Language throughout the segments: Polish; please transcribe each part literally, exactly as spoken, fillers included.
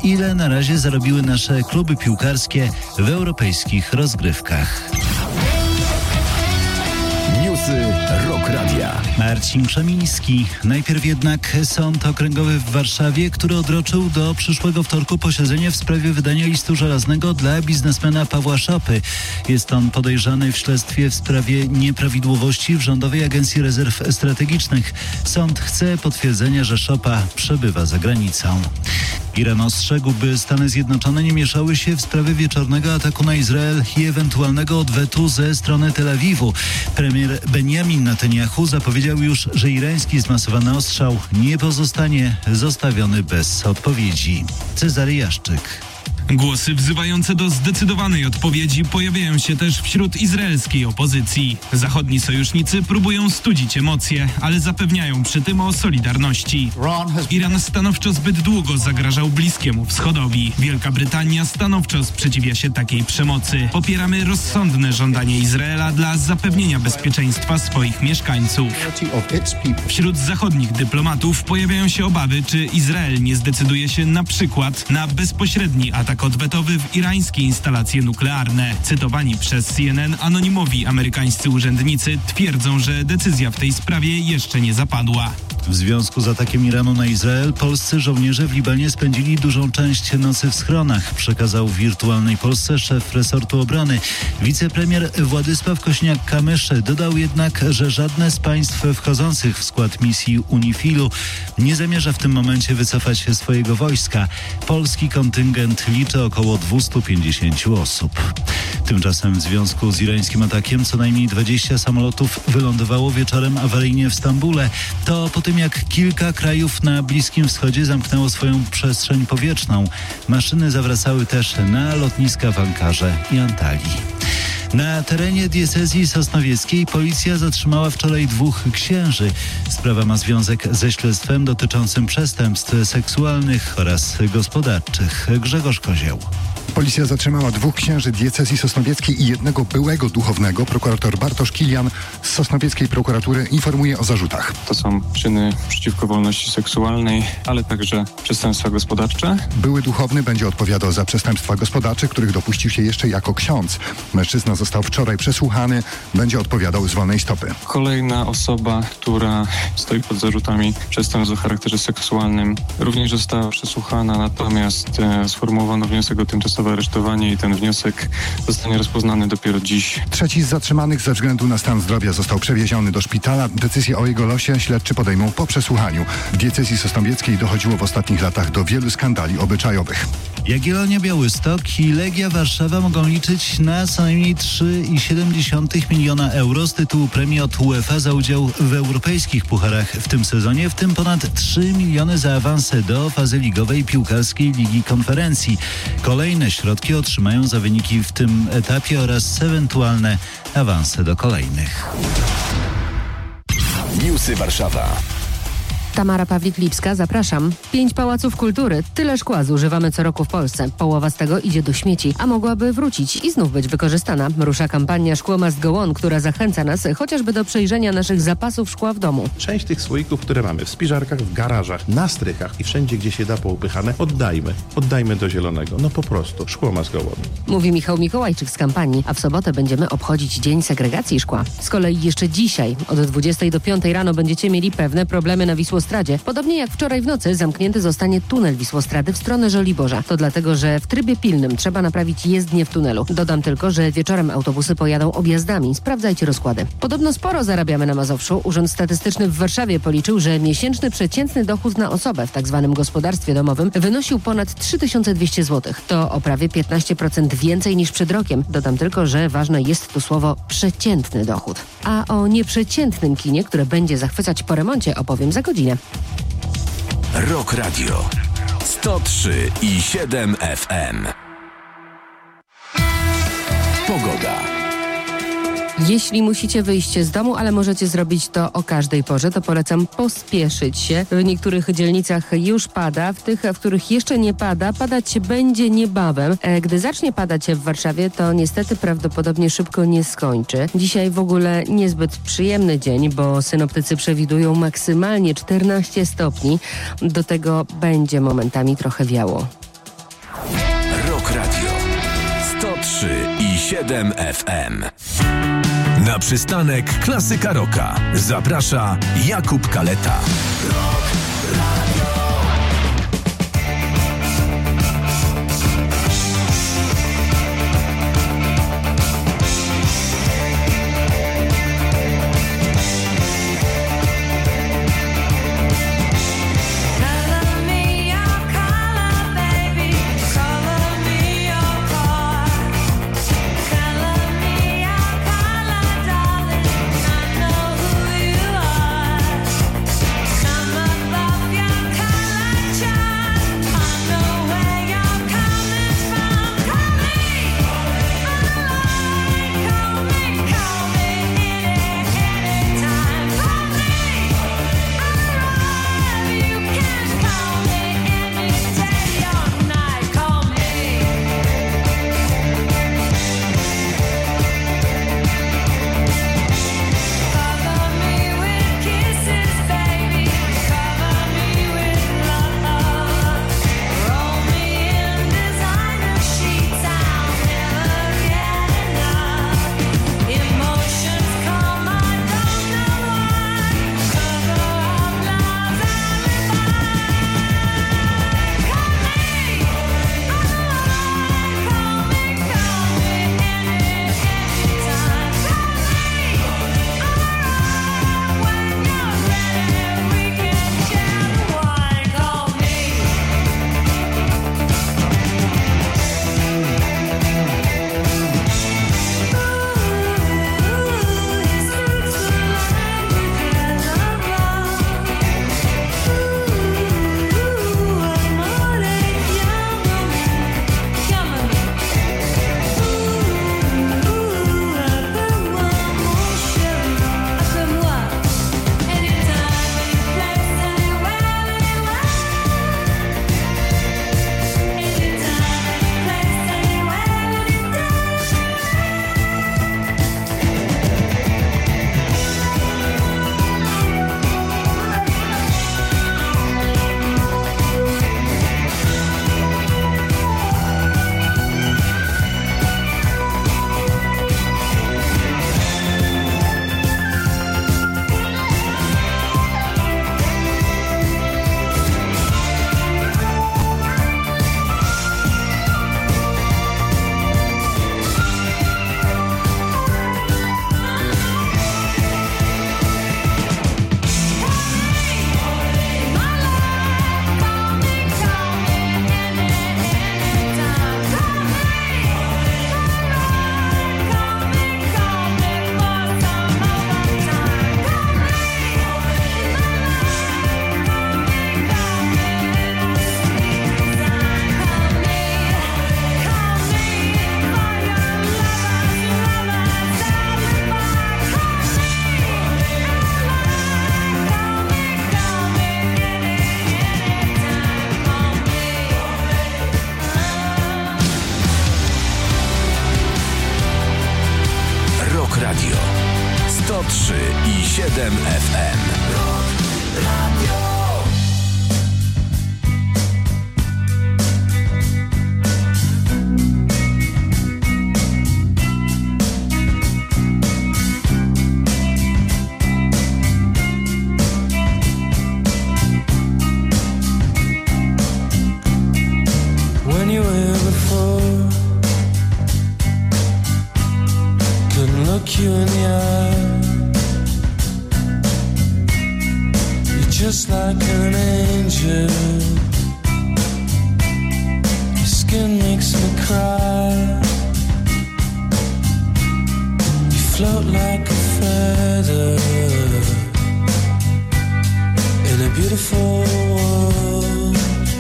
ile na razie zarobiły nasze kluby piłkarskie w europejskich rozgrywkach. Newsy Rock Radia. Marcin Krzemiński. Najpierw jednak Sąd Okręgowy w Warszawie, który odroczył do przyszłego wtorku posiedzenie w sprawie wydania listu żelaznego dla biznesmena Pawła Szopy. Jest on podejrzany w śledztwie w sprawie nieprawidłowości w Rządowej Agencji Rezerw Strategicznych. Sąd chce potwierdzenia, że Szopa przebywa za granicą. Iran ostrzegł, by Stany Zjednoczone nie mieszały się w sprawie wieczornego ataku na Izrael i ewentualnego odwetu ze strony Tel Awiwu. Premier Benjamin Netanyahu zapowiedział już, że irański zmasowany ostrzał nie pozostanie zostawiony bez odpowiedzi. Cezary Jaszczyk. Głosy wzywające do zdecydowanej odpowiedzi pojawiają się też wśród izraelskiej opozycji. Zachodni sojusznicy próbują studzić emocje, ale zapewniają przy tym o solidarności. Iran stanowczo zbyt długo zagrażał Bliskiemu Wschodowi. Wielka Brytania stanowczo sprzeciwia się takiej przemocy. Popieramy rozsądne żądanie Izraela dla zapewnienia bezpieczeństwa swoich mieszkańców. Wśród zachodnich dyplomatów pojawiają się obawy, czy Izrael nie zdecyduje się na przykład na bezpośredni atak odwetowy w irańskie instalacje nuklearne. Cytowani przez C N N anonimowi amerykańscy urzędnicy twierdzą, że decyzja w tej sprawie jeszcze nie zapadła. W związku z atakiem Iranu na Izrael polscy żołnierze w Libanie spędzili dużą część nocy w schronach, przekazał w Wirtualnej Polsce szef resortu obrony. Wicepremier Władysław Kośniak-Kamysz dodał jednak, że żadne z państw wchodzących w skład misji UNIFIL-u nie zamierza w tym momencie wycofać się swojego wojska. Polski kontyngent liczy około dwieście pięćdziesiąt osób. Tymczasem w związku z irańskim atakiem co najmniej dwadzieścia samolotów wylądowało wieczorem awaryjnie w Stambule. To po tym, jak kilka krajów na Bliskim Wschodzie zamknęło swoją przestrzeń powietrzną. Maszyny zawracały też na lotniska w Ankarze i Antalii. Na terenie diecezji sosnowieckiej policja zatrzymała wczoraj dwóch księży. Sprawa ma związek ze śledztwem dotyczącym przestępstw seksualnych oraz gospodarczych. Grzegorz Kozieł. Policja zatrzymała dwóch księży diecezji sosnowieckiej i jednego byłego duchownego. Prokurator Bartosz Kilian z sosnowieckiej prokuratury informuje o zarzutach. To są czyny przeciwko wolności seksualnej, ale także przestępstwa gospodarcze. Były duchowny będzie odpowiadał za przestępstwa gospodarcze, których dopuścił się jeszcze jako ksiądz. Mężczyzna został wczoraj przesłuchany, będzie odpowiadał z wolnej stopy. Kolejna osoba, która stoi pod zarzutami przestępstw o charakterze seksualnym, również została przesłuchana, natomiast e, sformułowano wniosek o tymczasowe aresztowanie i ten wniosek zostanie rozpoznany dopiero dziś. Trzeci z zatrzymanych ze względu na stan zdrowia został przewieziony do szpitala. Decyzję o jego losie śledczy podejmą po przesłuchaniu. W diecezji sosnowieckiej dochodziło w ostatnich latach do wielu skandali obyczajowych. Jagiellonia Białystok i Legia Warszawa mogą liczyć na co najmniej trzy przecinek siedem miliona euro z tytułu premii od UEFA za udział w europejskich pucharach w tym sezonie, w tym ponad trzy miliony za awanse do fazy ligowej piłkarskiej Ligi Konferencji. Kolejne środki otrzymają za wyniki w tym etapie oraz ewentualne awanse do kolejnych. Newsy Warszawa. Tamara Pawlik-Lipska, zapraszam. Pięć pałaców kultury. Tyle szkła zużywamy co roku w Polsce. Połowa z tego idzie do śmieci, a mogłaby wrócić i znów być wykorzystana. Rusza kampania Szkło Must Go On, która zachęca nas chociażby do przejrzenia naszych zapasów szkła w domu. Część tych słoików, które mamy w spiżarkach, w garażach, na strychach i wszędzie, gdzie się da poupychane, oddajmy. Oddajmy do zielonego. No po prostu. Szkło Must Go On. Mówi Michał Mikołajczyk z kampanii, a w sobotę będziemy obchodzić Dzień Segregacji Szkła. Z kolei jeszcze dzisiaj od dwudziestej do piątej rano będziecie mieli pewne problemy na Wisłostradzie. Podobnie jak wczoraj w nocy zamknięty zostanie tunel Wisłostrady w stronę Żoliborza. To dlatego, że w trybie pilnym trzeba naprawić jezdnię w tunelu. Dodam tylko, że wieczorem autobusy pojadą objazdami. Sprawdzajcie rozkłady. Podobno sporo zarabiamy na Mazowszu. Urząd Statystyczny w Warszawie policzył, że miesięczny przeciętny dochód na osobę w tzw. gospodarstwie domowym wynosił ponad trzy tysiące dwieście złotych. To o prawie piętnaście procent więcej niż przed rokiem. Dodam tylko, że ważne jest tu słowo przeciętny dochód. A o nieprzeciętnym kinie, które będzie zachwycać po remoncie, opowiem za godzinę. Rock Radio sto trzy i siedem F M. Pogoda. Jeśli musicie wyjść z domu, ale możecie zrobić to o każdej porze, to polecam pospieszyć się. W niektórych dzielnicach już pada, w tych, w których jeszcze nie pada, padać będzie niebawem. Gdy zacznie padać w Warszawie, to niestety prawdopodobnie szybko nie skończy. Dzisiaj w ogóle niezbyt przyjemny dzień, bo synoptycy przewidują maksymalnie czternaście stopni. Do tego będzie momentami trochę wiało. sto trzy i siedem F M. Na przystanek Klasyka Rocka zaprasza Jakub Kaleta. sto trzy i siedem F M. When you were before, couldn't look you in the eye. You're just like an angel. Your skin makes me cry. You float like a feather in a beautiful world.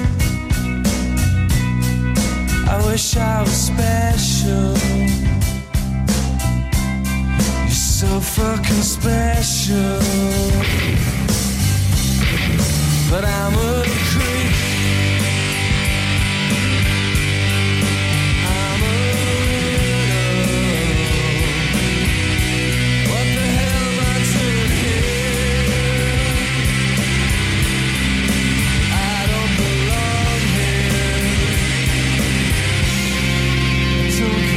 I wish I was special. You're so fucking special. But I'm a creep. I'm a widow. What the hell am I doing here? I don't belong here. Don't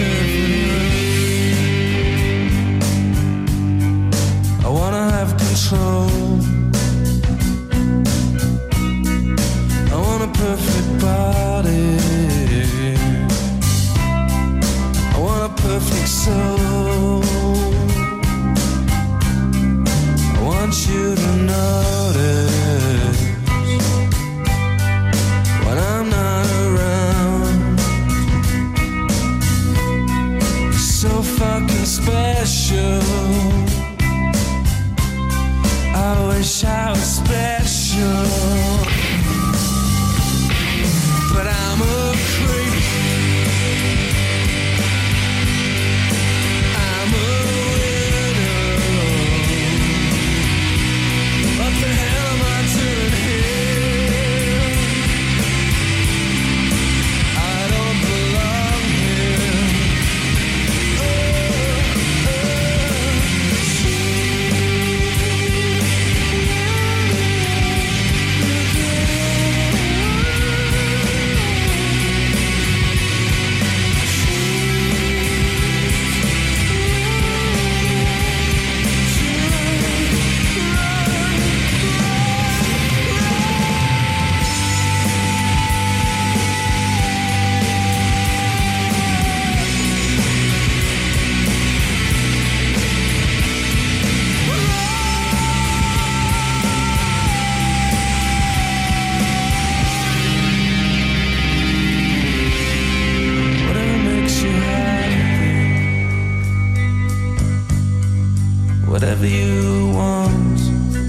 whatever you want.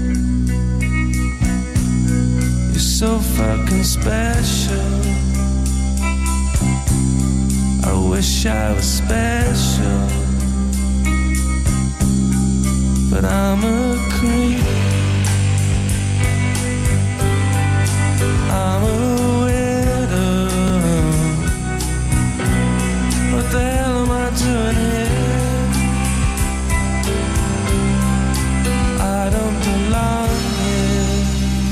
You're so fucking special. I wish I was special, but I'm a creep. I'm a widow. What the hell am I doing here? I don't belong here.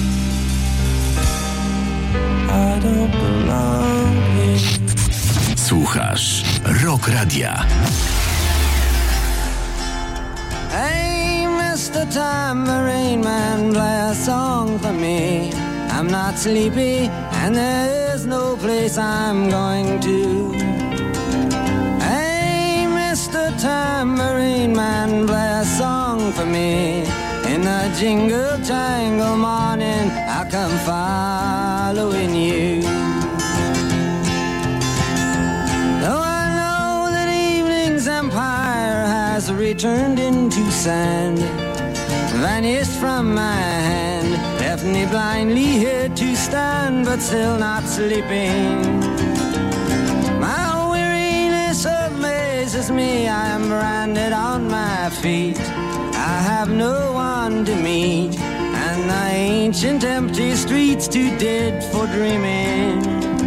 I don't belong here. Słuchasz Rock Radia. Hey, Mister Tambourine Man, play a song for me. I'm not sleepy, and there is no place I'm going to. Hey, Mister Tambourine Man, play a song for me. In the jingle jangle morning, I come following you. Though I know that evening's empire has returned into sand, vanished from my hand, left me blindly here to stand, but still not sleeping. My weariness amazes me, I am branded on my feet. I have no one to meet, and the ancient empty streets too dead for dreaming.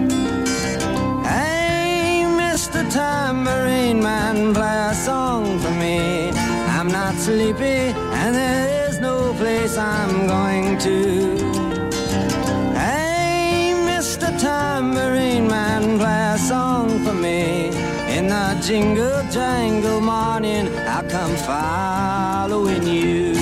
Hey, Mister Tambourine Man, play a song for me. I'm not sleepy, and there is no place I'm going to. Hey, Mister Tambourine Man, play a song for me. In the jingle jangle morning, I'll come following you.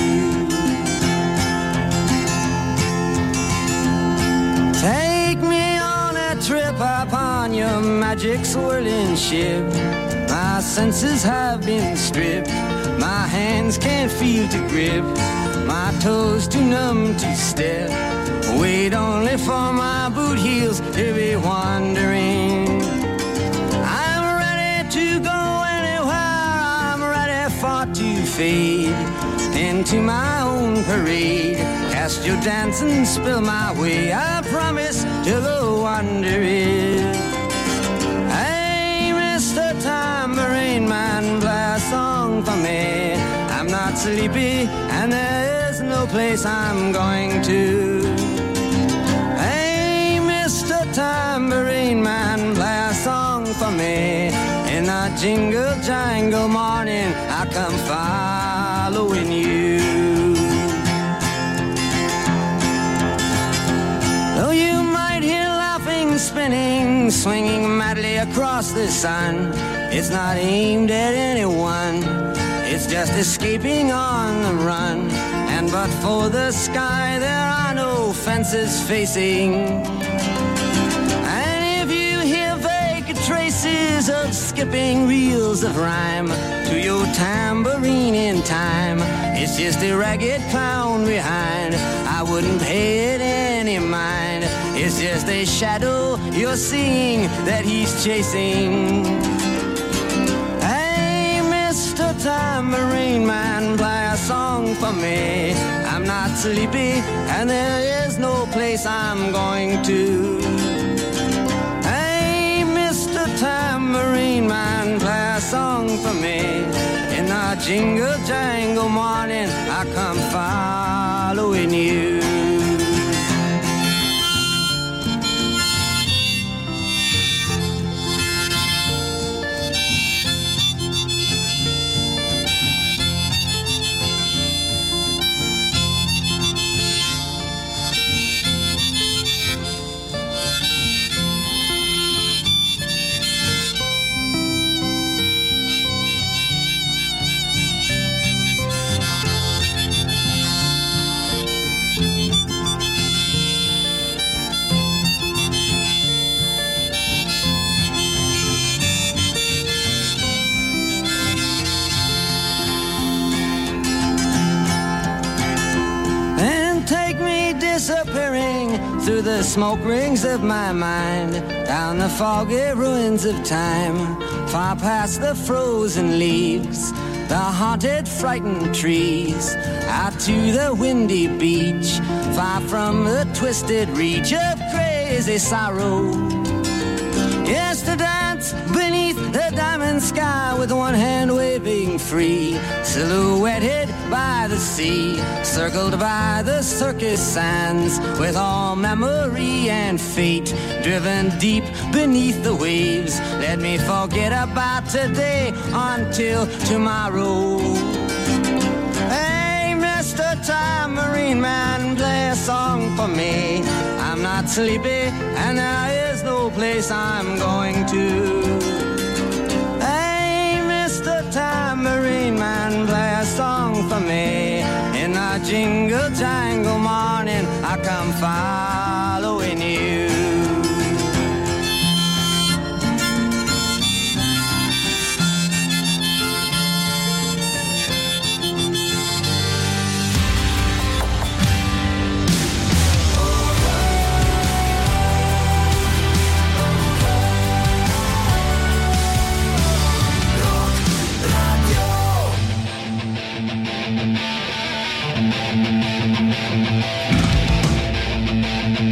Take me on a trip upon your magic swirling ship. My senses have been stripped, my hands can't feel to grip, my toes too numb to step. Wait only for my boot heels to be wandering. I'm ready to go anywhere, I'm ready for to fade into my own parade. Cast your dance and spill my way, I promise to go wandering. Hey, Mister Tambourine Man, play a song for me. I'm not sleepy, and there is no place I'm going to. Hey, Mister Tambourine Man, play a song for me. In the jingle jangle morning, I come following you. Though you might hear laughing, spinning, swinging madly across the sun, it's not aimed at anyone, it's just escaping on the run. And but for the sky, there are no fences facing. And if you hear vague traces of skipping reels of rhyme to your tambourine in time, it's just a ragged clown behind. I wouldn't pay it any mind. It's just a shadow you're seeing that he's chasing. Hey, Mister Tambourine Man, play a song for me. I'm not sleepy, and there is no place I'm going to. Hey, Mister Tambourine Man, play a song for me. In the jingle jangle morning, I come following you. through the smoke rings of my mind, down the foggy ruins of time, far past the frozen leaves, the haunted, frightened trees, out to the windy beach, far from the twisted reach of crazy sorrow. Yes, to dance beneath the diamond sky with one hand waving free, silhouetted by the sea, circled by the circus sands, with all memory and fate driven deep beneath the waves. Let me forget about today until tomorrow. Hey, Mister Tambourine Man, play a song for me. I'm not sleepy and there is no place I'm going to. Hey, Mister Tambourine Man, play a song for me. In the jingle jangle morning, I come following you. Radio.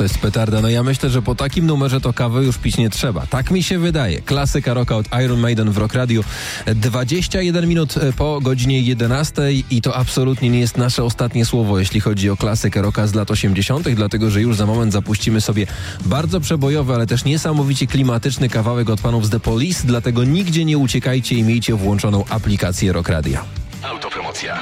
to jest petarda. No ja myślę, że po takim numerze to kawy już pić nie trzeba. Tak mi się wydaje. Klasyka rocka od Iron Maiden w Rock Radio. dwadzieścia jeden minut po godzinie jedenastej i to absolutnie nie jest nasze ostatnie słowo, jeśli chodzi o klasykę rocka z lat osiemdziesiątych, dlatego że już za moment zapuścimy sobie bardzo przebojowy, ale też niesamowicie klimatyczny kawałek od panów z The Police, dlatego nigdzie nie uciekajcie i miejcie włączoną aplikację Rock Radia. Autopromocja.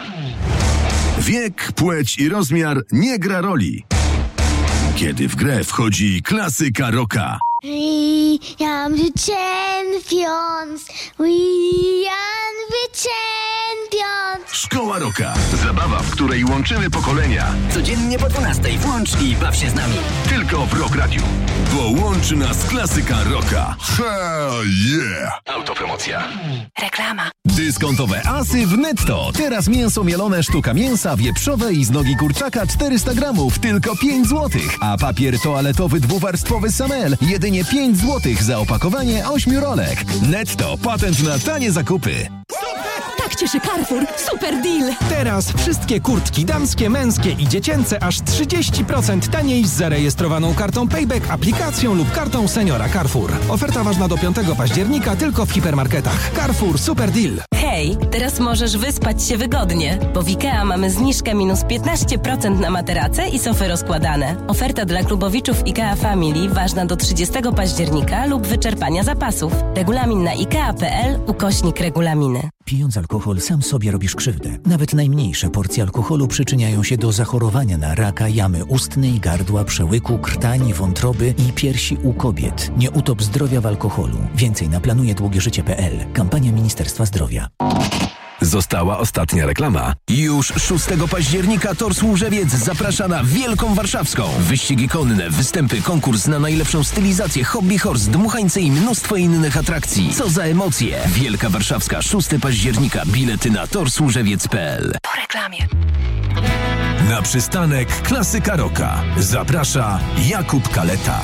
Wiek, płeć i rozmiar nie gra roli, kiedy w grę wchodzi klasyka rocka. We are the champions. We are the champions. Szkoła Rocka. Zabawa, w której łączymy pokolenia. Codziennie po dwunastej włącz i baw się z nami. Tylko w Rock Radiu. Bo łączy nas klasyka rocka. Hell yeah! Autopromocja. Reklama. Dyskontowe asy w Netto. Teraz mięso mielone, sztuka mięsa wieprzowe i z nogi kurczaka czterysta gramów, tylko pięć złotych. A papier toaletowy dwuwarstwowy Samel, jedynie pięć złotych za opakowanie ośmiu rolek. Netto, patent na tanie zakupy. Tak cieszy Carrefour. Super deal! Teraz wszystkie kurtki damskie, męskie i dziecięce aż trzydzieści procent taniej z zarejestrowaną kartą Payback, aplikacją lub kartą seniora Carrefour. Oferta ważna do piątego października tylko w hipermarketach. Carrefour Super Deal. Hej, teraz możesz wyspać się wygodnie, bo w IKEA mamy zniżkę minus piętnaście procent na materace i sofy rozkładane. Oferta dla klubowiczów IKEA Family ważna do trzydziestego października lub wyczerpania zapasów. Regulamin na ikea.pl ukośnik regulaminy. Pijąc alkohol sam sobie robisz krzywdę. Nawet najmniejsze porcje alkoholu przyczyniają się do zachorowania na raka jamy ustnej, gardła, przełyku, krtani, wątroby i piersi u kobiet. Nie utop zdrowia w alkoholu. Więcej na planuje długie życie kropka p l. Kampania Ministerstwa Zdrowia. Została ostatnia reklama. Już szóstego października Tor Służewiec zaprasza na Wielką Warszawską. Wyścigi konne, występy, konkurs na najlepszą stylizację, hobby horse, dmuchańce i mnóstwo innych atrakcji. Co za emocje! Wielka Warszawska, szóstego października. Bilety na tor służewiec kropka p l. Po reklamie. Na przystanek Klasyka Rocka zaprasza Jakub Kaleta.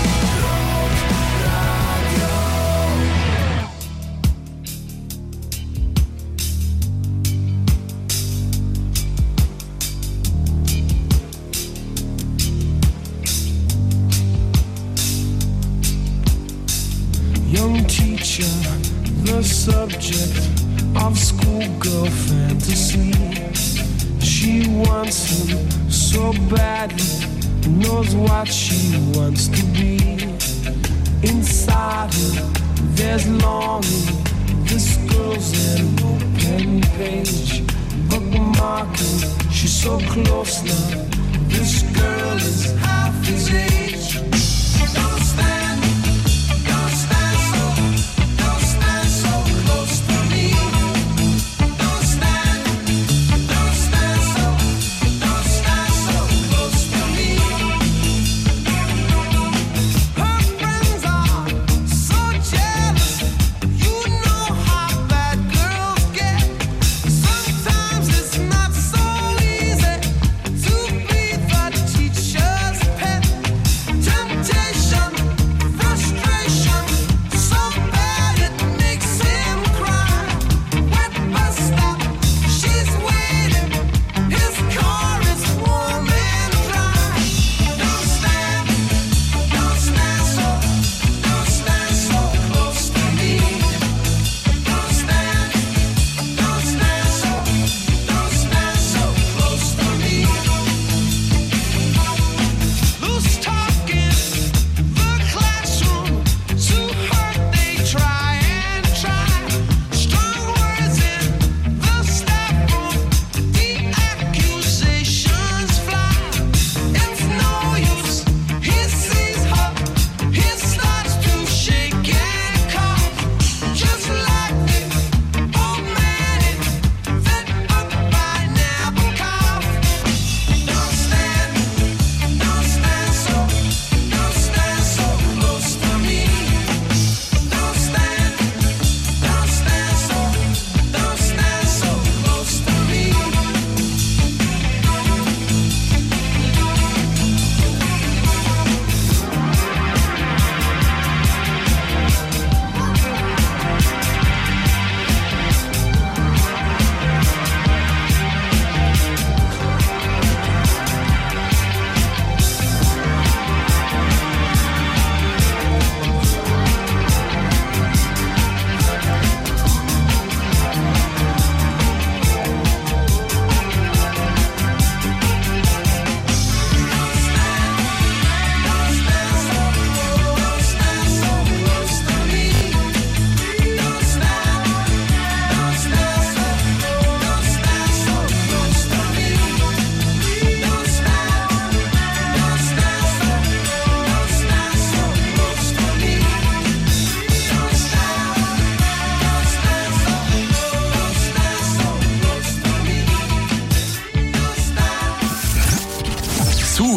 Young teacher, the subject of schoolgirl fantasy. She wants him so badly, knows what she wants to be. Inside her, there's longing. This girl's an open page, bookmarking. She's so close now. This girl is half his age. Don't stand.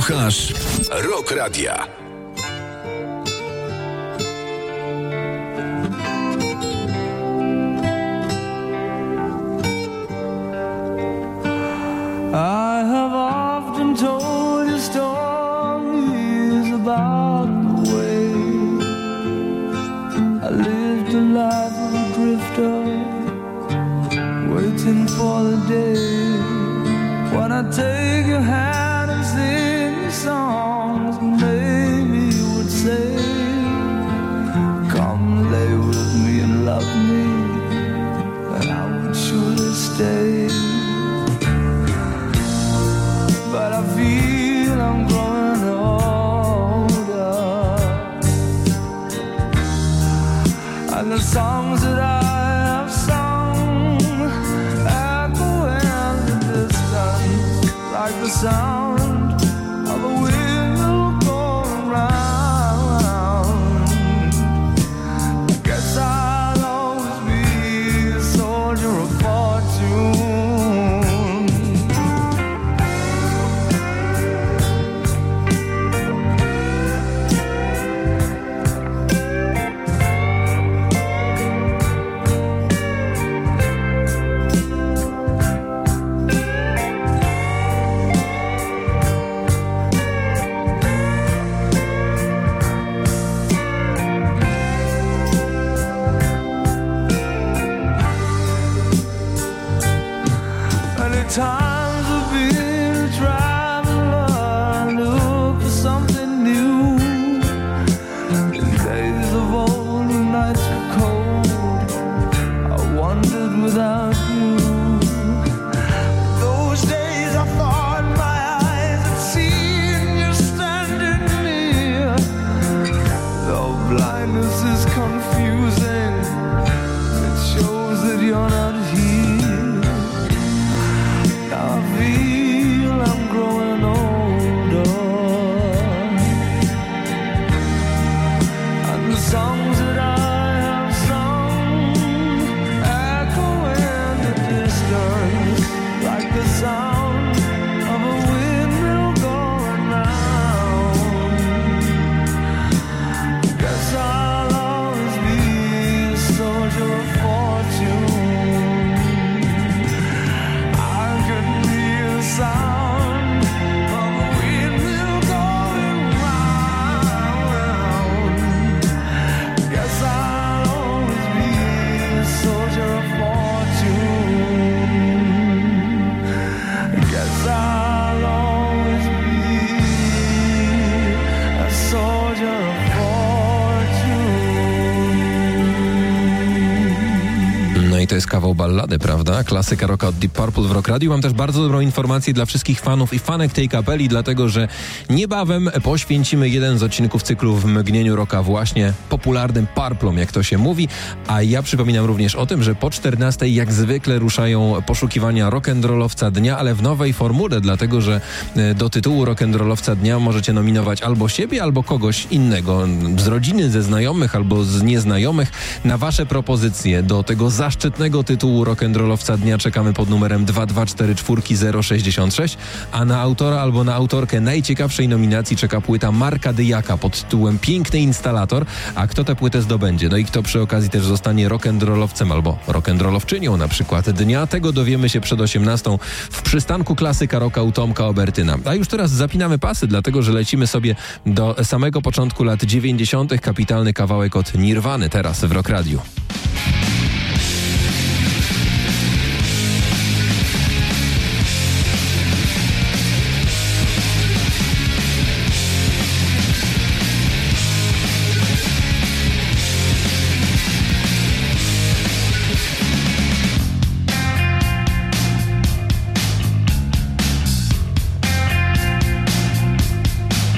Słuchasz Rock Radia. I have often told you stories about the way I lived a life of a drifter, waiting for the day when I take your hand and sing songs. Maybe you would say, come lay with me and love me, and I would surely stay. But I feel I'm growing older, and the songs that I have sung echo in the distance like the sound of a wheel going round. I guess I'll always be a soldier of fortune. Times have been a traveler, look for something new. In days of old, the nights were cold, I wandered without you. Those days I thought my eyes had seen you standing near. Though blindness is confusing, it shows that you're not here. I feel I'm growing older, and the songs that I have sung echo in the distance like the sound of a windmill going round. Guess I'll always be a soldier of fortune. Sound of a windmill going round. Guess I'll always be a soldier of fortune. Guess I'll always be a soldier of fortune. No i to jest kawał ballady, prawda? Klasyka rocka od Deep Purple w Rock Radio. Mam też bardzo dobrą informację dla wszystkich fanów i fanek tej kapeli, dlatego że niebawem poświęcimy jeden z odcinków cyklu W mgnieniu rocka właśnie popularnym Purplom, jak to się mówi. A ja przypominam również o tym, że po czternastej jak zwykle ruszają poszukiwania rock'n'rollowca dnia, ale w nowej formule, dlatego że do tytułu rock'n'rollowca dnia możecie nominować albo siebie, albo kogoś innego z rodziny, ze znajomych, albo z nieznajomych. Na wasze propozycje do tego zaszczytnego tytułu rock'n'rollowca dnia czekamy pod numerem dwa dwa cztery cztery zero sześćdziesiąt sześć, a na autora albo na autorkę najciekawszej nominacji czeka płyta Marka Dyjaka pod tytułem Piękny Instalator. A kto tę płytę zdobędzie? No i kto przy okazji też zostanie rock'n'rollowcem albo rock'n'rollowczynią na przykład dnia? Tego dowiemy się przed osiemnastą w przystanku Klasyka Rocka u Tomka Obertyna. A już teraz zapinamy pasy, dlatego że lecimy sobie do samego początku lat dziewięćdziesiątych. Kapitalny kawałek od Nirwany teraz w Rock Radiu.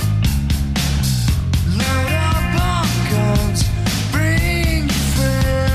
Load up on guns, bring your friends.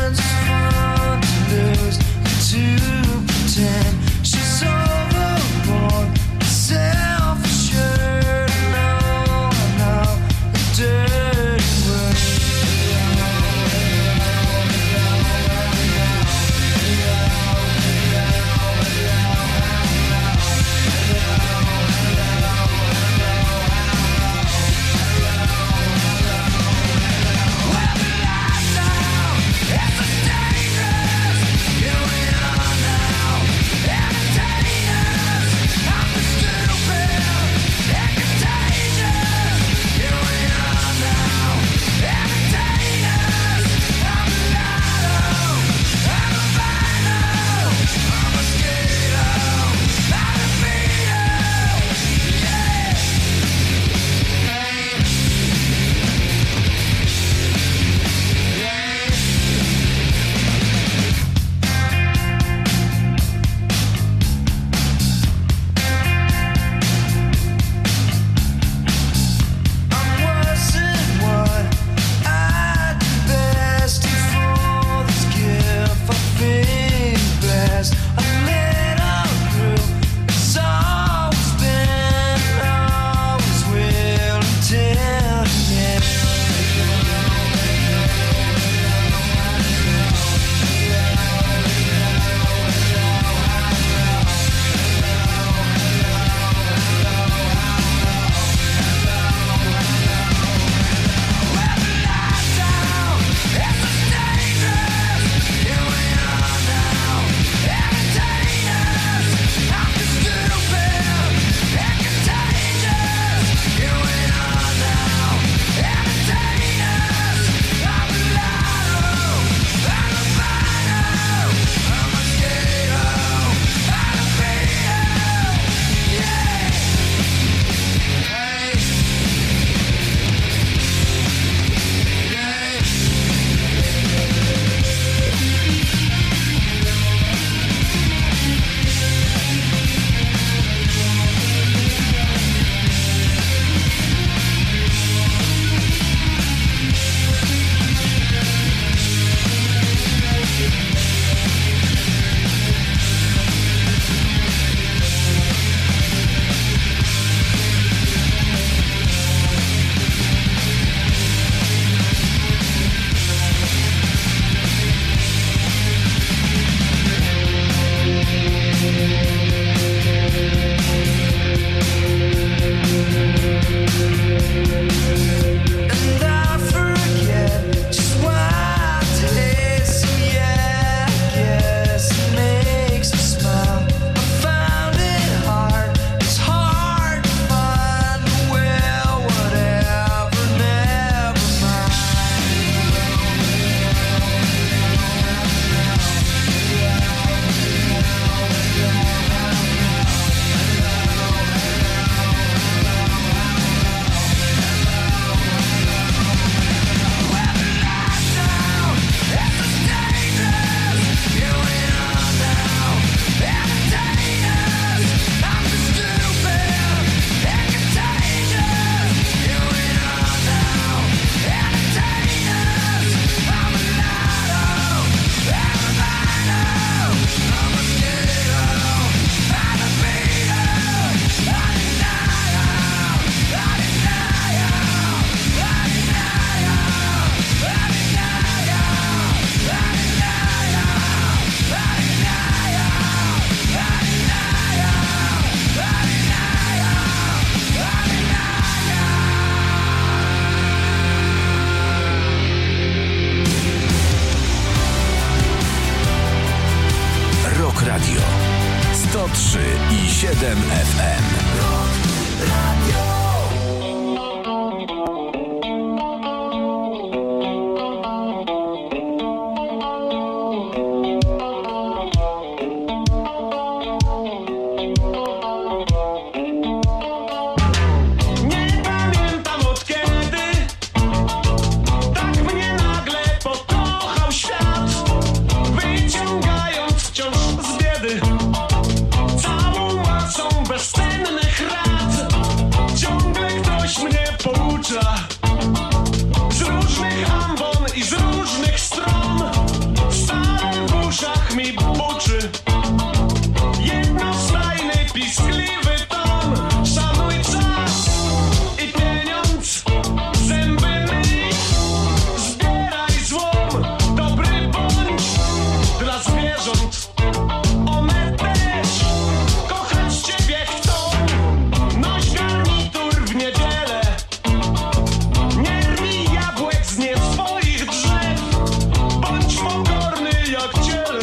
sto trzy i siedem F M. Z różnych ambon i z różnych stron stale w uszach mi buczy jednostajny, piskliwy ton. Szanuj czas i pieniądz, zęby myj, zbieraj złom, dobry bądź dla zwierząt. One też kochać ciebie chcą. Noś garnitur w niedzielę, nie rwij jabłek z nie swoich drzew. Bądź pokorny jak ciele,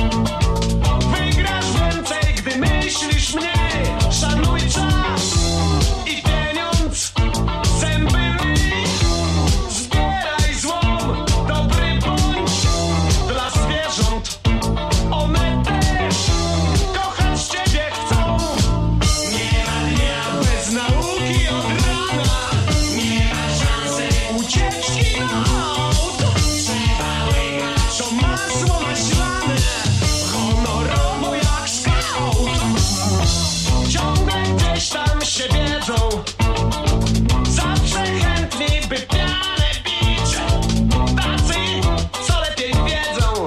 wygrasz więcej, gdy myślisz mniej. Szanuj czas i pieniądz, zęby myj, zbieraj złom, dobry bądź dla zwierząt. One też kochać ciebie chcą. Nie ma dnia bez nauki od rana, nie ma szansy ucieczki na auto. Trzeba łykać to masło maślane, honorowo jak skaut. Ciągle gdzieś tam się wiedzą, zawsze chętni by pianę bić. Tacy, co lepiej wiedzą,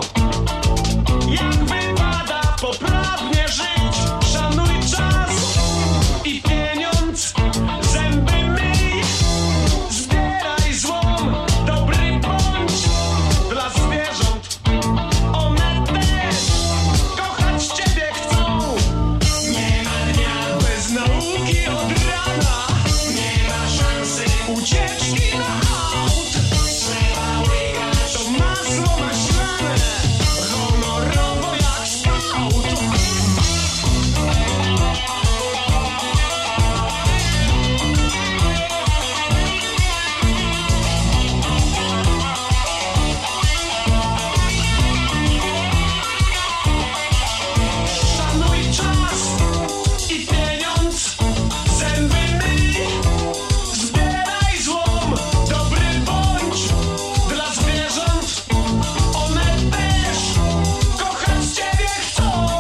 jak wypada poprawnie żyć. Szanuj czas i pieniądz, zęby myj, zbieraj złom, dobry bądź dla zwierząt. One też kochać ciebie chcą. Nie ma dnia bez nauki od rana, nie ma szansy ucieczki na aut. Trzeba łykać to masło maślane, honorowo jak skaut. Szanuj czas i pieniądz, zęby myj, zbieraj złom, dobry bądź dla zwierząt. One też kochać ciebie chcą.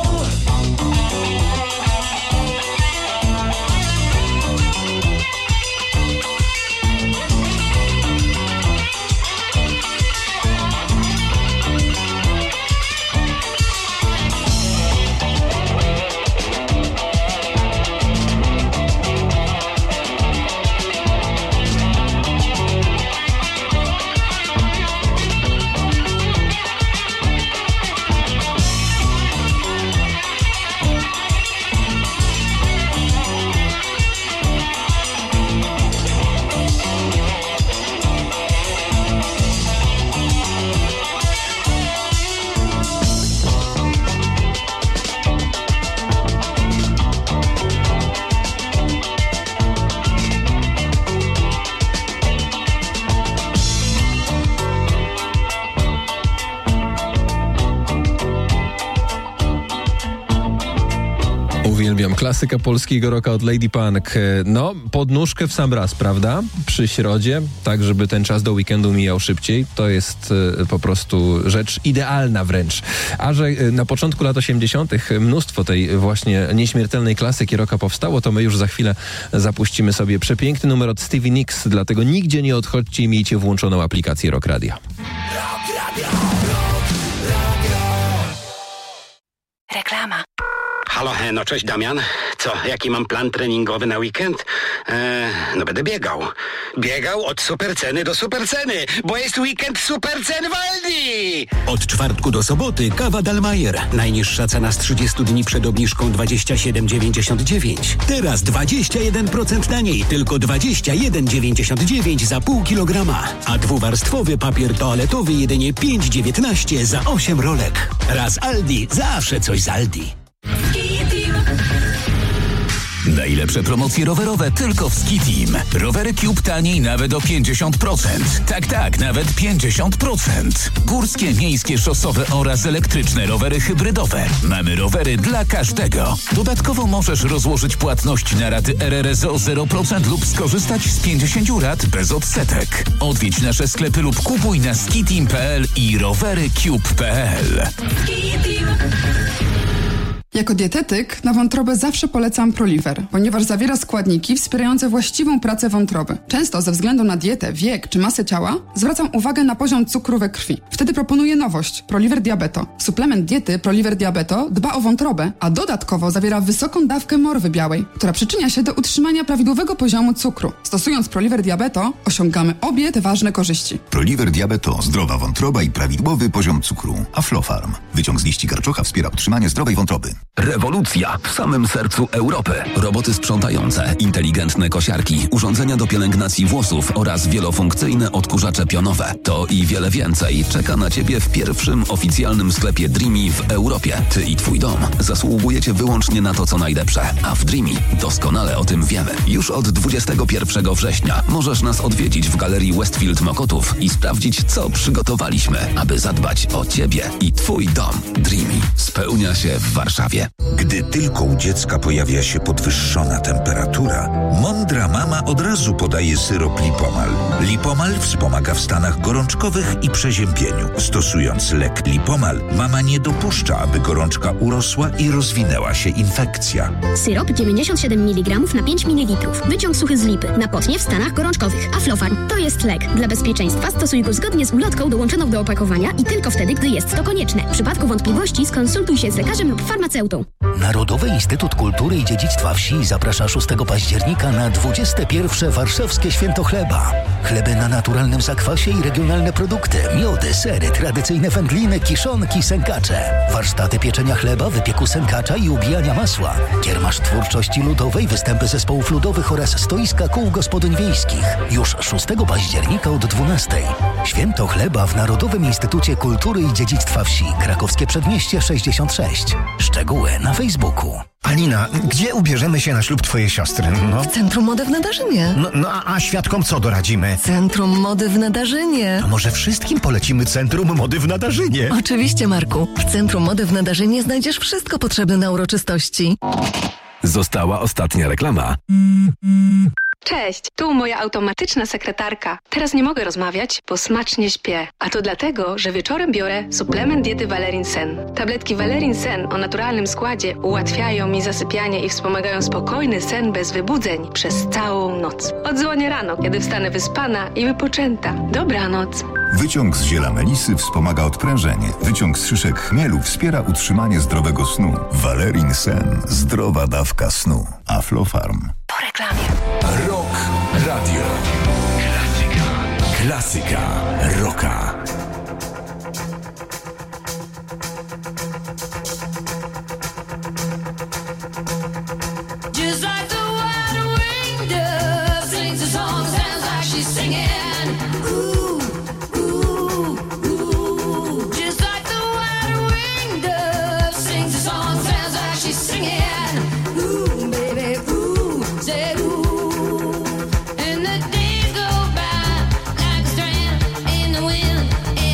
Uwielbiam klasykę polskiego rocka od Lady Punk. No, podnóżkę w sam raz, prawda? Przy środzie, tak żeby ten czas do weekendu mijał szybciej. To jest y, po prostu rzecz idealna wręcz. A że y, na początku lat osiemdziesiątych mnóstwo tej właśnie nieśmiertelnej klasyki rocka powstało, to my już za chwilę zapuścimy sobie przepiękny numer od Stevie Nicks, dlatego nigdzie nie odchodźcie i miejcie włączoną aplikację Rock Radio. Reklama. Halo, no cześć Damian. Co, jaki mam plan treningowy na weekend? Eee, no będę biegał. Biegał od superceny do superceny, bo jest weekend supercen w Aldi! Od czwartku do soboty kawa Dalmajer. Najniższa cena z trzydziestu dni przed obniżką dwadzieścia siedem dziewięćdziesiąt dziewięć. Teraz dwadzieścia jeden procent taniej, tylko dwadzieścia jeden dziewięćdziesiąt dziewięć za pół kilograma. A dwuwarstwowy papier toaletowy jedynie pięć dziewiętnaście za osiem rolek. Raz Aldi, zawsze coś z Aldi. Kitty Najlepsze promocje rowerowe tylko w Ski-Team. Rowery Cube taniej nawet o pięćdziesiąt procent. Tak, tak, nawet pięćdziesiąt procent. Górskie, miejskie, szosowe oraz elektryczne rowery hybrydowe. Mamy rowery dla każdego. Dodatkowo możesz rozłożyć płatność na raty R R S o zero procent lub skorzystać z pięćdziesięciu rat bez odsetek. Odwiedź nasze sklepy lub kupuj na skiteam kropka p l i rowery cube kropka p l. Jako dietetyk na wątrobę zawsze polecam Proliver, ponieważ zawiera składniki wspierające właściwą pracę wątroby. Często ze względu na dietę, wiek czy masę ciała zwracam uwagę na poziom cukru we krwi. Wtedy proponuję nowość – Proliver Diabeto. Suplement diety Proliver Diabeto dba o wątrobę, a dodatkowo zawiera wysoką dawkę morwy białej, która przyczynia się do utrzymania prawidłowego poziomu cukru. Stosując Proliver Diabeto osiągamy obie te ważne korzyści. Proliver Diabeto – zdrowa wątroba i prawidłowy poziom cukru. Aflofarm. Wyciąg z liści karczocha wspiera utrzymanie zdrowej wątroby. Rewolucja w samym sercu Europy. Roboty sprzątające, inteligentne kosiarki, urządzenia do pielęgnacji włosów oraz wielofunkcyjne odkurzacze pionowe. To i wiele więcej czeka na Ciebie w pierwszym oficjalnym sklepie Dreamy w Europie. Ty i Twój dom zasługujecie wyłącznie na to, co najlepsze. A w Dreamy doskonale o tym wiemy. Już od dwudziestego pierwszego września możesz nas odwiedzić w Galerii Westfield Mokotów i sprawdzić, co przygotowaliśmy, aby zadbać o Ciebie i Twój dom. Dreamy spełnia się w Warszawie. Gdy tylko u dziecka pojawia się podwyższona temperatura, mądra mama od razu podaje syrop Lipomal. Lipomal wspomaga w stanach gorączkowych i przeziębieniu. Stosując lek Lipomal, mama nie dopuszcza, aby gorączka urosła i rozwinęła się infekcja. Syrop dziewięćdziesiąt siedem miligramów na pięć mililitrów. Wyciąg suchy z lipy. Na potnie w stanach gorączkowych. Aflofarm to jest lek. Dla bezpieczeństwa stosuj go zgodnie z ulotką dołączoną do opakowania i tylko wtedy, gdy jest to konieczne. W przypadku wątpliwości skonsultuj się z lekarzem lub farmaceutą. Narodowy Instytut Kultury i Dziedzictwa Wsi zaprasza szóstego października na dwudzieste pierwsze Warszawskie Święto Chleba. Chleby na naturalnym zakwasie i regionalne produkty, miody, sery, tradycyjne wędliny, kiszonki, sękacze. Warsztaty pieczenia chleba, wypieku sękacza i ubijania masła. Kiermasz twórczości ludowej, występy zespołów ludowych oraz stoiska kół gospodyń wiejskich. Już szóstego października od dwunastej. Święto Chleba w Narodowym Instytucie Kultury i Dziedzictwa Wsi. Krakowskie Przedmieście sześćdziesiąt sześć. Szczegóły na Facebooku. Alina, gdzie ubierzemy się na ślub twojej siostry? No. W Centrum Mody w Nadarzynie. No, no a, a świadkom co doradzimy? Centrum Mody w Nadarzynie. To może wszystkim polecimy Centrum Mody w Nadarzynie? Oczywiście, Marku. W Centrum Mody w Nadarzynie znajdziesz wszystko potrzebne na uroczystości. Została ostatnia reklama. Cześć, tu moja automatyczna sekretarka. Teraz nie mogę rozmawiać, bo smacznie śpię. A to dlatego, że wieczorem biorę suplement diety Valerin Sen. Tabletki Valerin Sen o naturalnym składzie ułatwiają mi zasypianie i wspomagają spokojny sen bez wybudzeń przez całą noc. Odzwonię rano, kiedy wstanę wyspana i wypoczęta. Dobranoc. Wyciąg z ziela melisy wspomaga odprężenie. Wyciąg z szyszek chmielu wspiera utrzymanie zdrowego snu. Valerin Sen. Zdrowa dawka snu. Aflofarm. Po reklamie. Rock Radio. Klasyka. Klasyka rocka. Just like the wide-winged dove sings a song, sounds like she's singing. Ooh, ooh, ooh. Just like the wide-winged dove sings a song, sounds like she's singing. Ooh, baby, ooh, say ooh. And the days go by like a strand in the wind.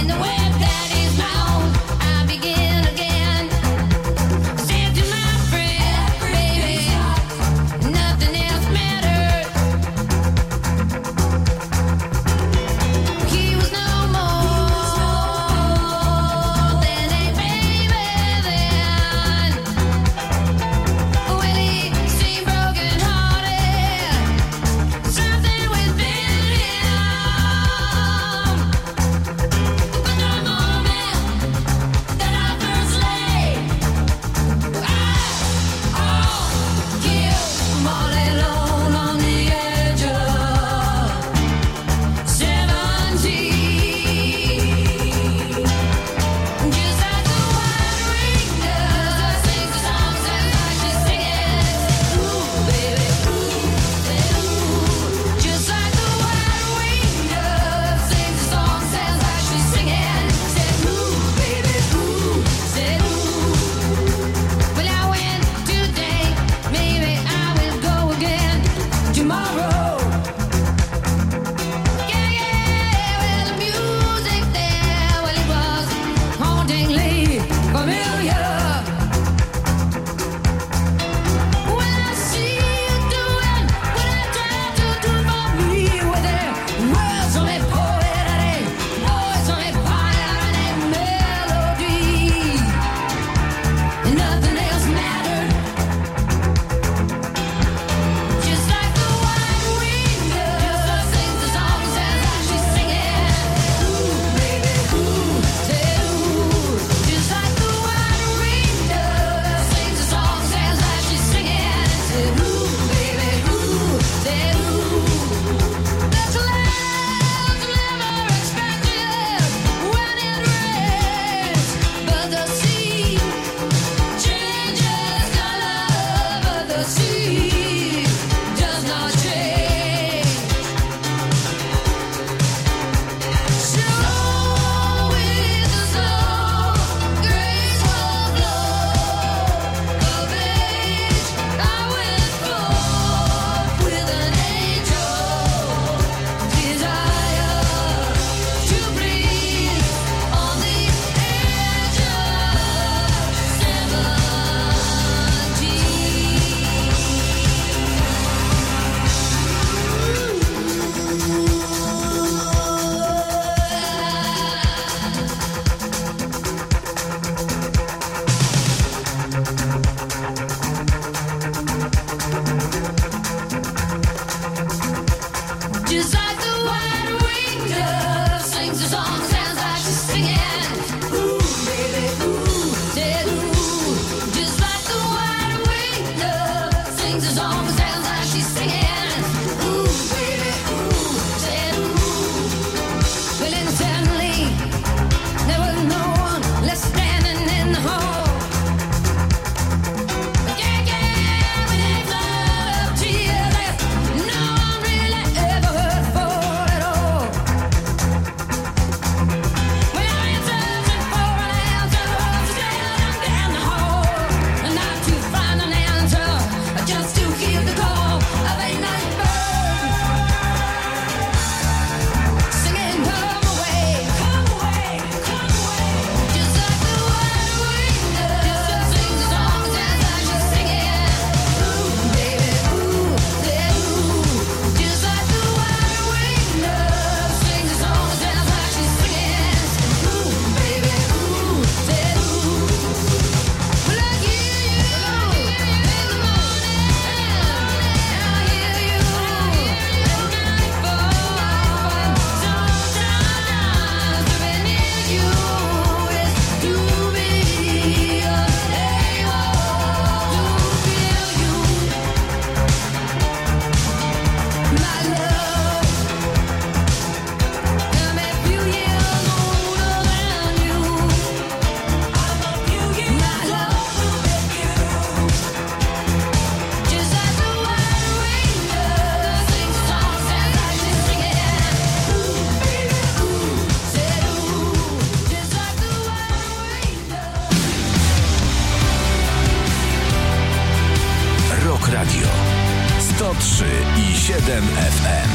siedem F M.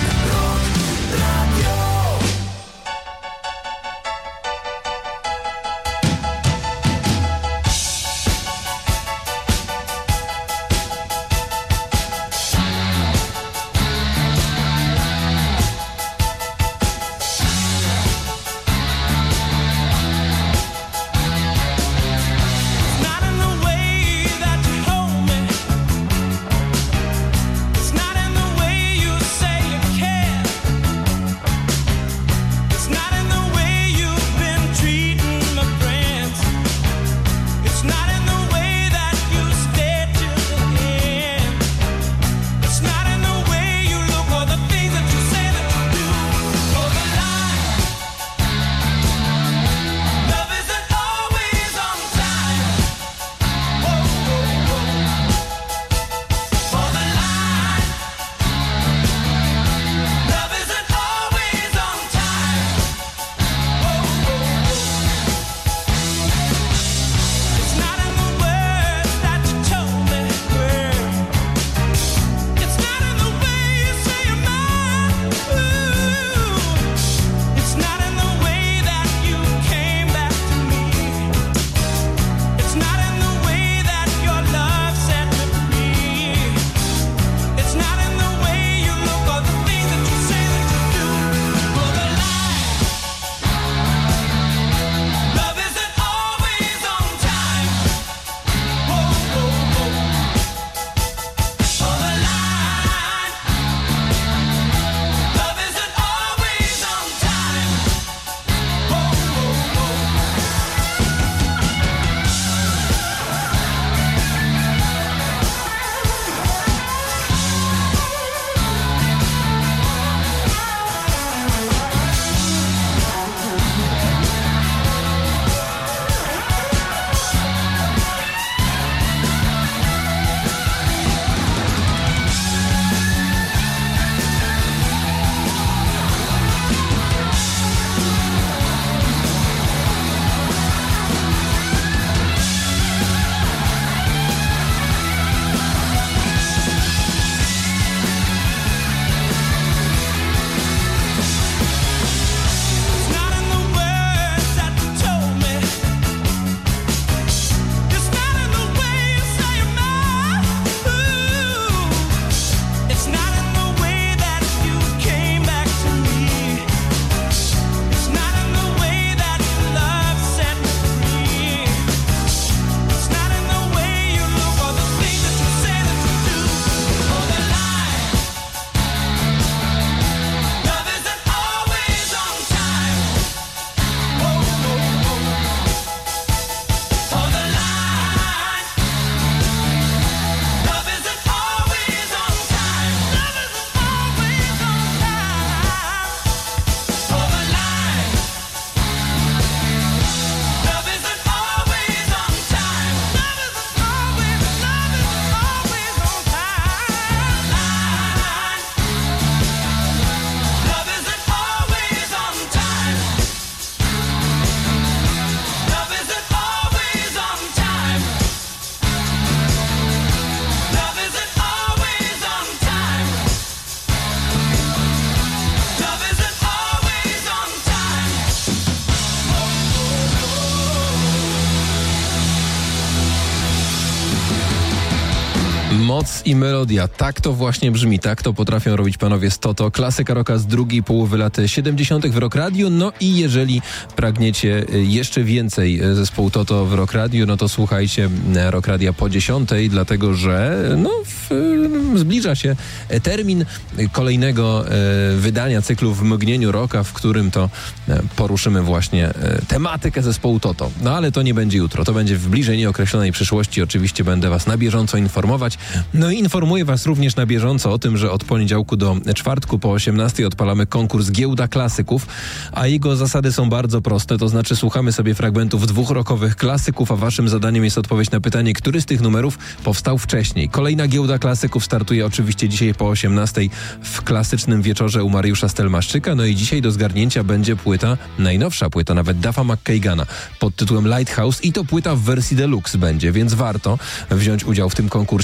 Moc i melodia. Tak to właśnie brzmi, tak to potrafią robić panowie z Toto. Klasyka rocka z drugiej połowy lat siedemdziesiątych w Rock Radio. No i jeżeli pragniecie jeszcze więcej zespołu Toto w Rock Radio, no to słuchajcie Rock Radia po dziesiątej, dlatego że no, w, zbliża się termin kolejnego e, wydania cyklu W mgnieniu rocka, w którym to e, poruszymy właśnie e, tematykę zespołu Toto. No ale to nie będzie jutro, to będzie w bliżej nieokreślonej przyszłości. Oczywiście będę was na bieżąco informować. No i informuję was również na bieżąco o tym, że od poniedziałku do czwartku po osiemnastej odpalamy konkurs Giełda Klasyków, a jego zasady są bardzo proste, to znaczy słuchamy sobie fragmentów dwóch rockowych klasyków, a waszym zadaniem jest odpowiedź na pytanie, który z tych numerów powstał wcześniej. Kolejna Giełda Klasyków startuje oczywiście dzisiaj po osiemnastej w klasycznym wieczorze u Mariusza Stelmaszczyka, no i dzisiaj do zgarnięcia będzie płyta, najnowsza płyta nawet Duffa McKagana pod tytułem Lighthouse i to płyta w wersji deluxe będzie, więc warto wziąć udział w tym konkursie. No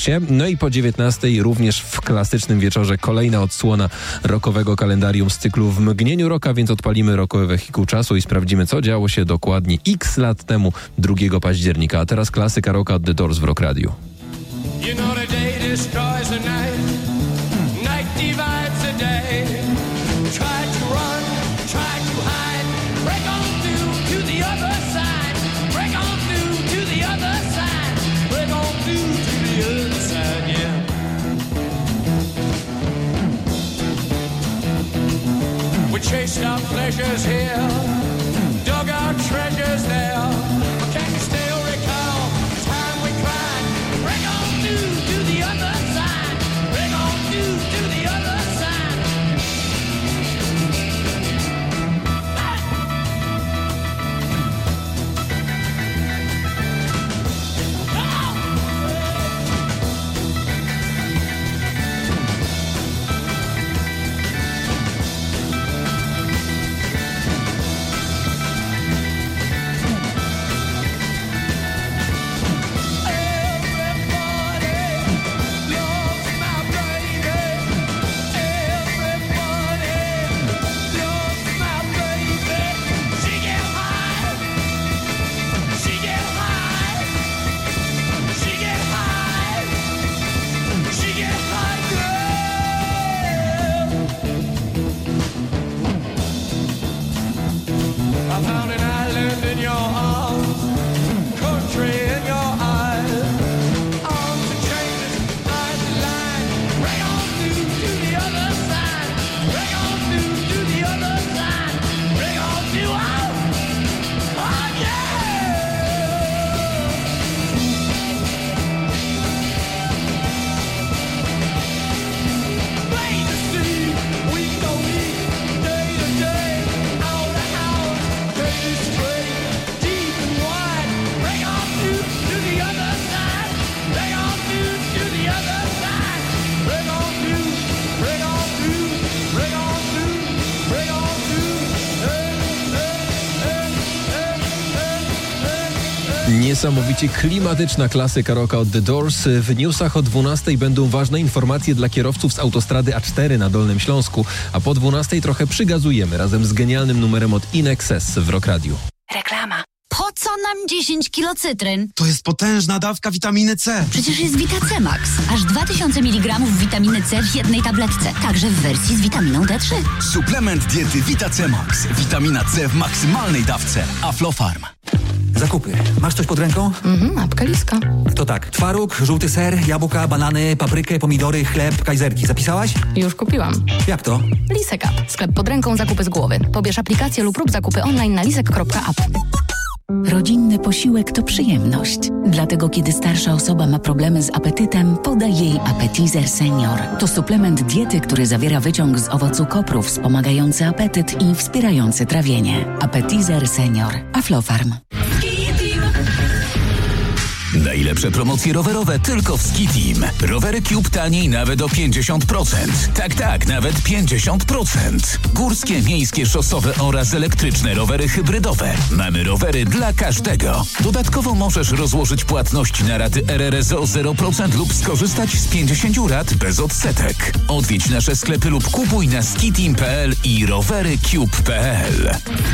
No i po dziewiętnastej również w klasycznym wieczorze kolejna odsłona rockowego kalendarium z cyklu W mgnieniu roka, więc odpalimy rockowe wehikuł czasu i sprawdzimy, co działo się dokładnie x lat temu, drugiego października. A teraz klasyka rocka od The Doors w Rock Radio. You know the day destroys the night, night divides the day. Try to run, try to hide, break on through to the other side, break on through to the other side, break on through to the other side, yeah. We chased our pleasures here, dug our treasures there, but can you still recall the time we cried, break on through to the other side, break on through to the other side. I found an island in your arms, country in your eyes, arms and chains, eyes and line. Break on through to the other side. Break on through to the other side. Break on through, oh, oh yeah. Play the sea, week to week, day to day, hour to hour. Niesamowicie klimatyczna klasyka rocka od The Doors. W newsach o dwunastej będą ważne informacje dla kierowców z autostrady A cztery na Dolnym Śląsku, a po dwunastej trochę przygazujemy razem z genialnym numerem od In Excess w Rock Radio. Reklama. Po co nam dziesięć kilo cytryn? To jest potężna dawka witaminy C. Przecież jest Vita-C Max. Aż dwa tysiące miligramów witaminy C w jednej tabletce. Także w wersji z witaminą D trzy. Suplement diety Vita-C Max. Witamina C w maksymalnej dawce. Aflofarm. Zakupy. Masz coś pod ręką? Mhm, apka Liska. To tak, twaróg, żółty ser, jabłka, banany, paprykę, pomidory, chleb, kajzerki. Zapisałaś? Już kupiłam. Jak to? Lisek App. Sklep pod ręką, zakupy z głowy. Pobierz aplikację lub rób zakupy online na lisek kropka app. Rodzinny posiłek to przyjemność. Dlatego kiedy starsza osoba ma problemy z apetytem, podaj jej Appetizer Senior. To suplement diety, który zawiera wyciąg z owocu kopru wspomagający apetyt i wspierający trawienie. Appetizer Senior. Aflofarm. Najlepsze promocje rowerowe tylko w Ski-Team. Rowery Cube taniej nawet o pięćdziesiąt procent. Tak, tak, nawet pięćdziesiąt procent. Górskie, miejskie, szosowe oraz elektryczne rowery hybrydowe. Mamy rowery dla każdego. Dodatkowo możesz rozłożyć płatność na raty R R S o zero procent lub skorzystać z pięćdziesięciu rat bez odsetek. Odwiedź nasze sklepy lub kupuj na skiteam kropka p l i rowery cube kropka p l.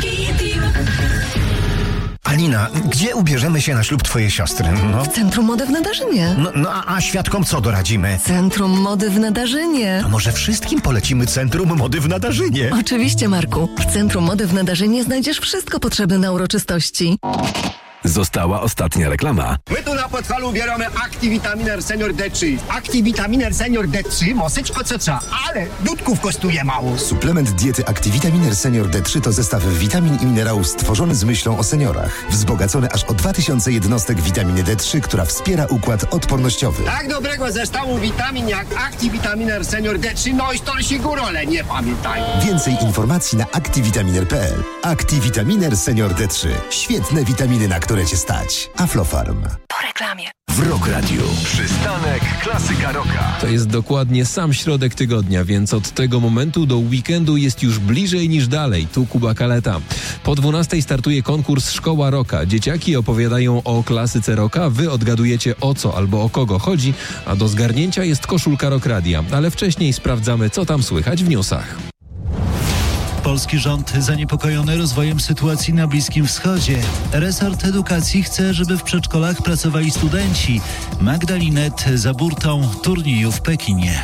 Alina, gdzie ubierzemy się na ślub twojej siostry? No. W Centrum Mody w Nadarzynie. No, no a, a świadkom co doradzimy? Centrum Mody w Nadarzynie. To może wszystkim polecimy Centrum Mody w Nadarzynie? Oczywiście, Marku. W Centrum Mody w Nadarzynie znajdziesz wszystko potrzebne na uroczystości. Została ostatnia reklama. My tu na Podhalu bierzemy Activitaminer Senior D trzy. Activitaminer Senior D trzy mosyczko co trzeba, ale dudków kosztuje mało. Suplement diety Activitaminer Senior D trzy to zestaw witamin i minerałów stworzony z myślą o seniorach. Wzbogacony aż o dwa tysiące jednostek witaminy D trzy, która wspiera układ odpornościowy. Tak dobrego zestawu witamin jak Activitaminer Senior D trzy, no i storsi górole, nie pamiętaj. Więcej informacji na activitaminer kropka p l. Activitaminer Senior D trzy. Świetne witaminy, na które cię stać. Aflofarm. Po reklamie. w Rock Radio. Przystanek Klasyka Rocka. To jest dokładnie sam środek tygodnia, więc od tego momentu do weekendu jest już bliżej niż dalej. Tu Kuba Kaleta. Po dwunastej startuje konkurs Szkoła Rocka. Dzieciaki opowiadają o klasyce rocka, wy odgadujecie o co albo o kogo chodzi, a do zgarnięcia jest koszulka Rock Radia. Ale wcześniej sprawdzamy, co tam słychać w newsach. Polski rząd zaniepokojony rozwojem sytuacji na Bliskim Wschodzie. Resort Edukacji chce, żeby w przedszkolach pracowali studenci. Magdalinet za burtą turnieju w Pekinie.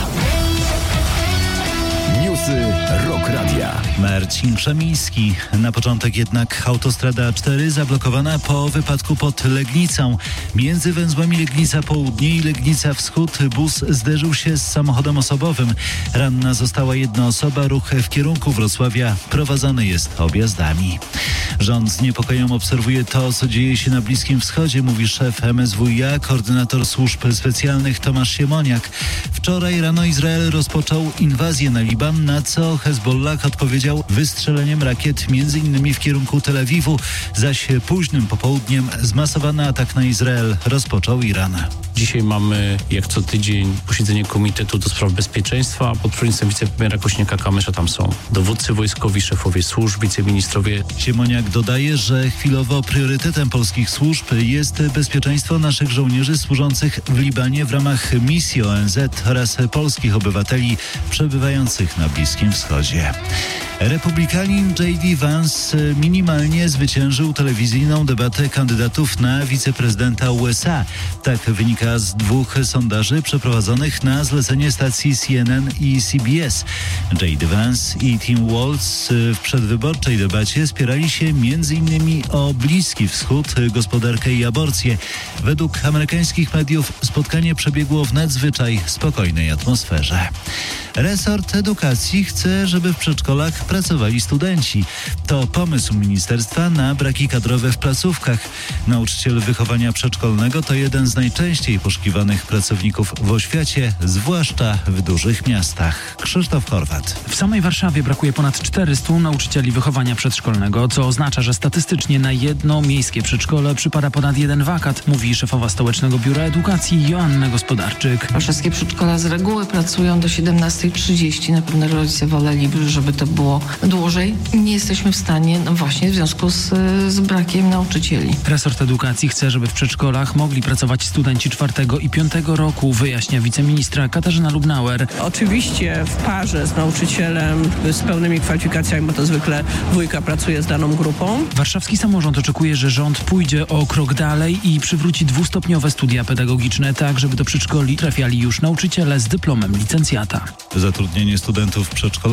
Newsy Rock Radia. Marcin Krzemiński. Na początek jednak autostrada A cztery zablokowana po wypadku pod Legnicą. Między węzłami Legnica Południe i Legnica Wschód bus zderzył się z samochodem osobowym. Ranna została jedna osoba. Ruch w kierunku Wrocławia prowadzony jest objazdami. Rząd z niepokojem obserwuje to, co dzieje się na Bliskim Wschodzie, mówi szef M S W iA, koordynator służb specjalnych Tomasz Siemoniak. Wczoraj rano Izrael rozpoczął inwazję na Liban, na co Hezbollah odpowiedział wystrzeleniem rakiet między innymi w kierunku Tel Awiwu, zaś późnym popołudniem zmasowany atak na Izrael rozpoczął Iran. Dzisiaj mamy, jak co tydzień, posiedzenie Komitetu do Spraw Bezpieczeństwa. Pod przewodnictwem wicepremiera Kośniaka-Kamysza tam są dowódcy wojskowi, szefowie służb, wiceministrowie. Siemoniak dodaje, że chwilowo priorytetem polskich służb jest bezpieczeństwo naszych żołnierzy służących w Libanie w ramach misji O N Z oraz polskich obywateli przebywających na Bliskim Wschodzie. Republikanin J D Vance minimalnie zwyciężył telewizyjną debatę kandydatów na wiceprezydenta U S A. Tak wynika z dwóch sondaży przeprowadzonych na zlecenie stacji C N N i C B S. J D Vance i Tim Walz w przedwyborczej debacie spierali się między innymi o Bliski Wschód, gospodarkę i aborcję. Według amerykańskich mediów spotkanie przebiegło w nadzwyczaj spokojnej atmosferze. Resort Edukacji chce, żeby w przedszkolach pracowali studenci. To pomysł ministerstwa na braki kadrowe w placówkach. Nauczyciel wychowania przedszkolnego to jeden z najczęściej poszukiwanych pracowników w oświacie, zwłaszcza w dużych miastach. Krzysztof Horwat. W samej Warszawie brakuje ponad czterystu nauczycieli wychowania przedszkolnego, co oznacza, że statystycznie na jedno miejskie przedszkole przypada ponad jeden wakat, mówi szefowa Stołecznego Biura Edukacji Joanna Gospodarczyk. Warszawskie przedszkola z reguły pracują do siedemnastej trzydzieści. Na pewno rodzice woleliby, żeby to było dłużej. Nie jesteśmy w stanie, no właśnie w związku z, z brakiem nauczycieli. Resort Edukacji chce, żeby w przedszkolach mogli pracować studenci czwartego i piątego roku, wyjaśnia wiceministra Katarzyna Lubnauer. Oczywiście w parze z nauczycielem z pełnymi kwalifikacjami, bo to zwykle dwójka pracuje z daną grupą. Warszawski samorząd oczekuje, że rząd pójdzie o krok dalej i przywróci dwustopniowe studia pedagogiczne, tak żeby do przedszkoli trafiali już nauczyciele z dyplomem licencjata. Zatrudnienie studentów w przedszkolach